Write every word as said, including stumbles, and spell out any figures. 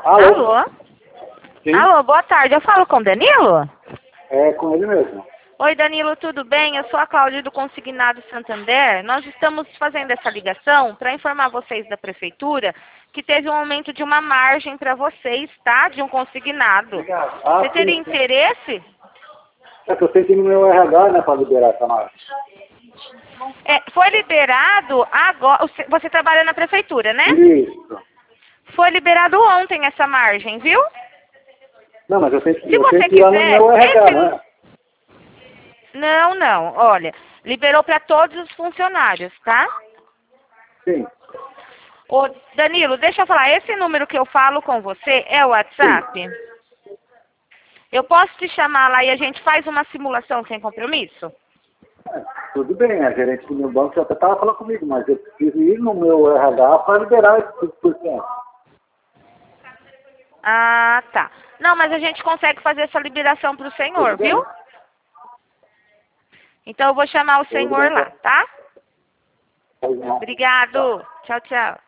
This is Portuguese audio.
Alô? Alô? Sim, Alô, boa tarde. Eu falo com o Danilo? é com ele mesmo. Oi, Danilo, tudo bem? Eu sou a Cláudia do Consignado Santander. Nós estamos fazendo essa ligação para informar vocês da Prefeitura que teve um aumento de uma margem para vocês, tá? De um consignado. Obrigado. Ah, Você teria sim, sim. interesse? É que eu sei que no meu R H, né, para liberar essa margem. É, foi liberado agora. Você você trabalha na Prefeitura, né? Isso. Foi liberado ontem essa margem, viu? Não, mas eu tenho que, Se eu tenho você que ir lá no quiser, meu R H, esse... né? Não, não. Olha, liberou para todos os funcionários, tá? Sim, Ô, Danilo, deixa eu falar. Esse número que eu falo com você é o sim. WhatsApp? Eu posso te chamar lá e a gente faz uma simulação sem compromisso? É, tudo bem, a gerente do meu banco já até estava falando comigo, mas eu preciso ir no meu R H para liberar esse cinco por cento. Ah, tá. Não, mas a gente consegue fazer essa liberação para o senhor, Tudo bem? viu? Então eu vou chamar o Tudo senhor bem, lá, tá? tá? Pois não. Tá. Obrigado. Tchau, tchau.